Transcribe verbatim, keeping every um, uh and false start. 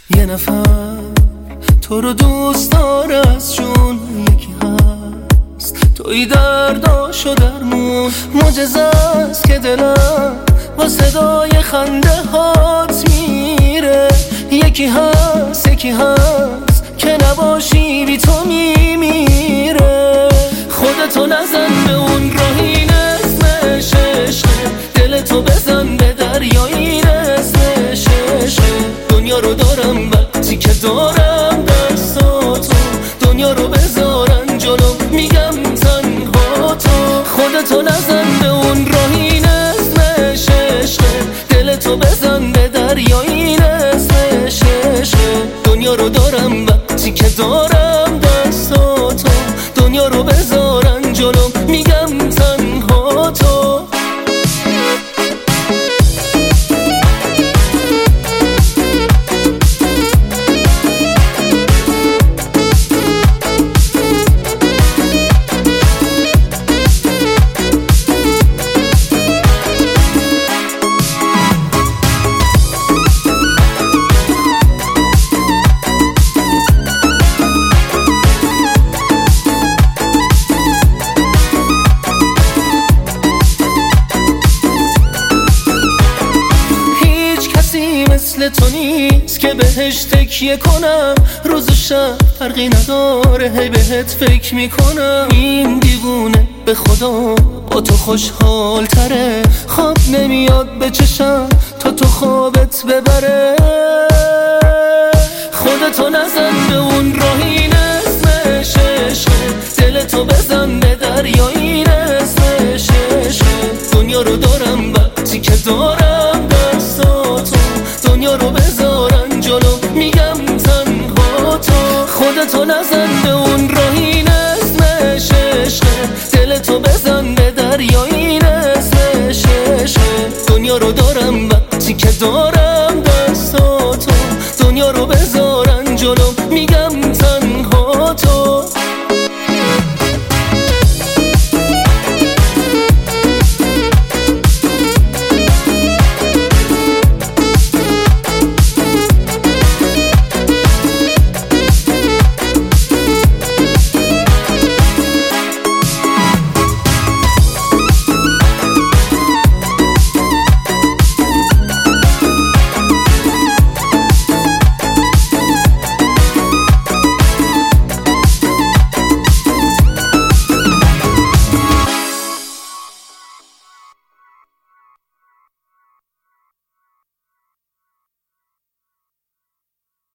یه نفر تو رو دوست داره از جون، یکی هست توی درداشو درمون. معجزه است که دلم با صدای خنده هات میره. یکی هست یکی هست که نباشی بی تو میمیره. خودتو نزن به اون راهی اسمش عشقه، دلتو بزن به دریایی اسمش عشقه. دنیا رو دارم وقتی که دارم دستاتو، دنیا رو بذارن جلو میگم تنها تو. خودتو نزن به اون راهی اسمش عشقه، دلتو بزن به دریایی اسمش عشقه. دنیا رو دارم وقتی که دارم دستاتو، دنیا رو بذارن جلو میگم تنها تو. مثل تو نیست که بهش تکیه کنم، روز و شب فرقی نداره هی بهت فکر میکنم. این دیوونه به خدا با تو خوشحال تره، خواب نمیاد به چشم تا تو خوابت ببره. خودتو نزن به اون راهی اسمش عشقه، دلتو بزن به دریایی اسمش عشقه. دنیا رو دارم وقتی که دارم دستاتو، دنیا رو بذارن جلو میگم تنها تو. خودتو نزن به اون